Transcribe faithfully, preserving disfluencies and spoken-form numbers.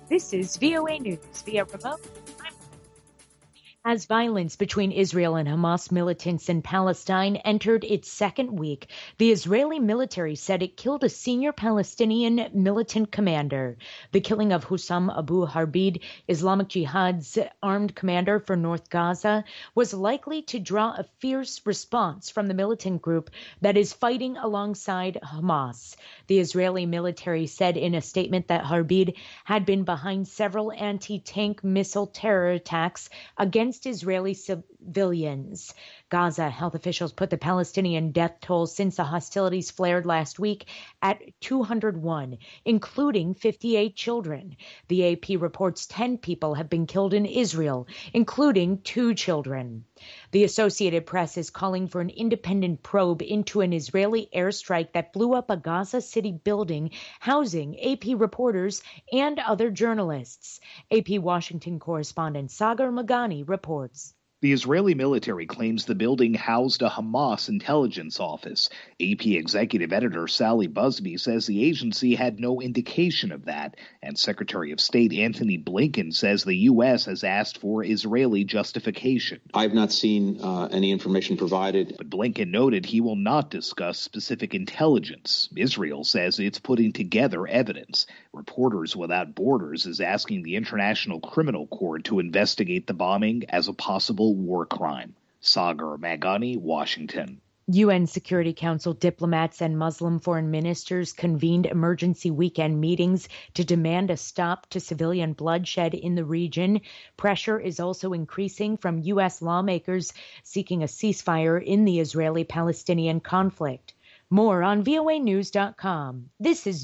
This is V O A News via remote. As violence between Israel and Hamas militants in Palestine entered its second week, the Israeli military said it killed a senior Palestinian militant commander. The killing of Hussam Abu Harbid, Islamic Jihad's armed commander for North Gaza, was likely to draw a fierce response from the militant group that is fighting alongside Hamas. The Israeli military said in a statement that Harbid had been behind several anti-tank missile terror attacks against Israeli civilians. Gaza health officials put the Palestinian death toll since the hostilities flared last week at two hundred one, including fifty-eight children. The A P reports ten people have been killed in Israel, including two children. The Associated Press is calling for an independent probe into an Israeli airstrike that blew up a Gaza City building housing A P reporters and other journalists. A P Washington correspondent Sagar Magani reports. The Israeli military claims the building housed a Hamas intelligence office. A P executive editor Sally Busby says the agency had no indication of that, and Secretary of State Antony Blinken says the U S has asked for Israeli justification. I've not seen uh, any information provided. But Blinken noted he will not discuss specific intelligence. Israel says it's putting together evidence. Reporters Without Borders is asking the International Criminal Court to investigate the bombing as a possible war crime. Sagar Magani, Washington. U N Security Council diplomats and Muslim foreign ministers convened emergency weekend meetings to demand a stop to civilian bloodshed in the region. Pressure is also increasing from U S lawmakers seeking a ceasefire in the Israeli-Palestinian conflict. More on V O A news dot com. This is